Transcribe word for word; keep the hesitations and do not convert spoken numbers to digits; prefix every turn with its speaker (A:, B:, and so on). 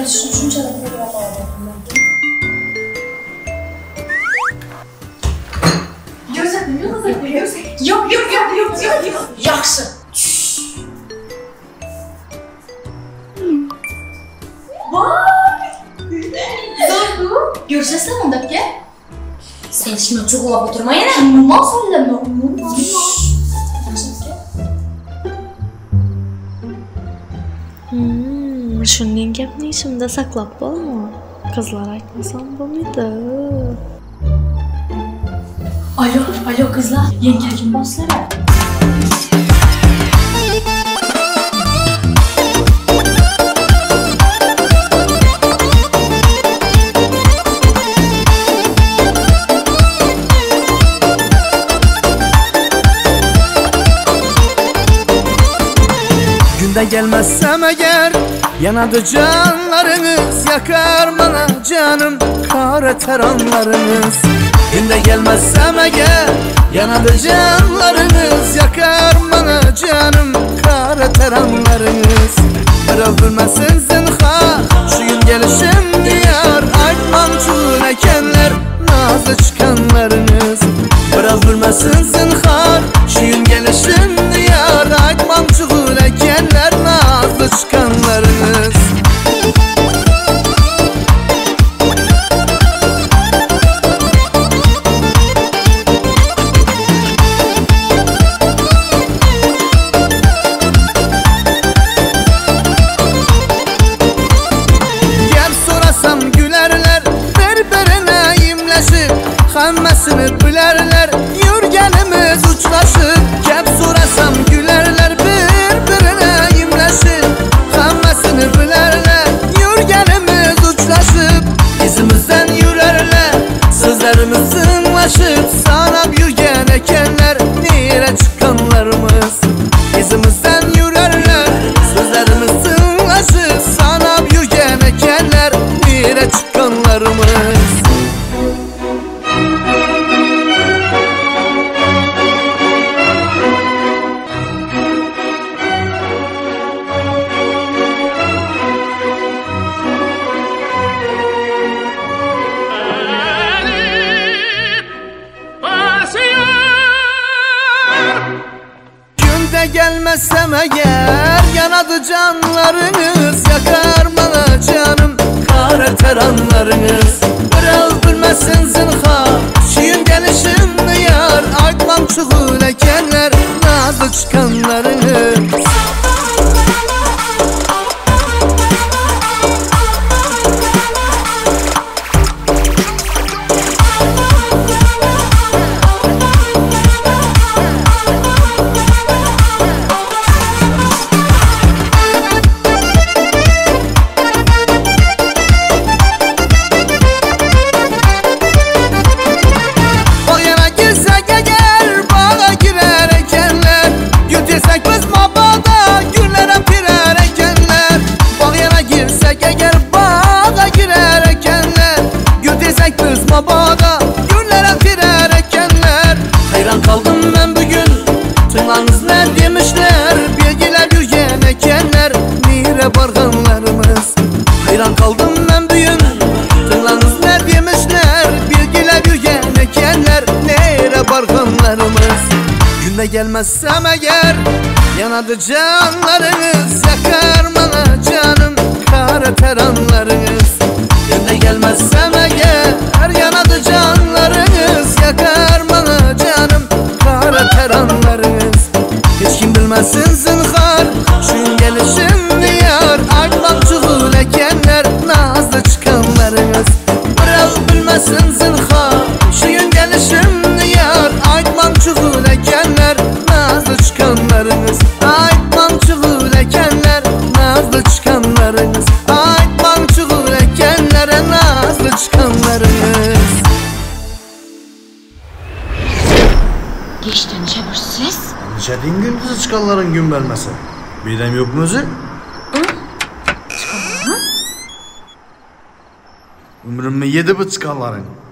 A: shunchalik ko'proq Görsakmi, yo'q, yo'q, yo'q, yo'q, yo'q, yo'q. Yaxshi. Voy! Zo'rku. Ko'rsasan undabga? Sen shuni cho'g'lab o'tirma yana. Nima so'zlama, umuman.
B: Hmm, shunning gapni ishimda saqlab qolma. Qizlar aytmasam bo'lmaydi.
A: Alo, alo kızlar, yenge kim bossizlar?
C: Günde gelmezsem eğer yanadı canlarınız, yakar bana canım kara teranlarınız. Günde gelmezsem eğer yanadı canlarınız, yakar bana canım kara teranlarınız. Biraz bilmesin zinhar şu gün gelişim diyar, aytmam çul ekenler nazlı çıkanlarınız. Biraz bilmesin zinhar şu gün gelişim diyar, aytmam çul ekenler nazlı çıkanlarınız. Hammesini bilerler, yürgenimiz uçlaşır. Kep sorasam gülerler, birbirine imleşir. Hammesini bilerler, yürgenimiz uçlaşır. İzimizden yürerler, sözlerimiz zınlaşır. Sanap yürgen ekenler, nire çıkanlarımız. İzimizden yürerler, sözlerimiz zınlaşır. Sanap yürgen ekenler, nire çıkanlarımız. Gelmezsem eğer yanadı canlarınız, yakar bana canım kara teranlarınız. Biraz bilmesin zinhar şiyin gelişim yar, akmam çuğul ekenler nazlı çıkanlarınız. Bağda günlere firar ekenler. Hayran kaldım ben bugün, tırnağınız ne demişler. Bilgiler yürgen ekenler, nire barganlarımız. Hayran kaldım ben bugün, tırnağınız ne demişler. Bilgiler yürgen ekenler, nire barganlarımız. Günde gelmezsem eğer yanadı canlarınız, yakar bana canım kara teranlarınız. Günde gelmezsem eğer yanadı canlarınız, yakar bana canım kara teranlarınız. Hiç kim bilmesin zinhar şu gelişim diyar, akmam çuğul ekenler nazlı çıkanlarınız. Biraz bilmesin zinhar şu gelişim diyar, akmam çuğul ekenler nazlı çıkanlarınız. Akmam çuğul ekenler nazlı çıkanlarınız. Akmam çuğul ekenlere nazlı çıkanlarınız.
A: Geçten çevirsiz.
C: Neçedin gün kızı çıkanların gün vermesi. Birden yok mu özü?
A: Hı? Çıkanların?
C: Ömrümü yedi bu çıkanların.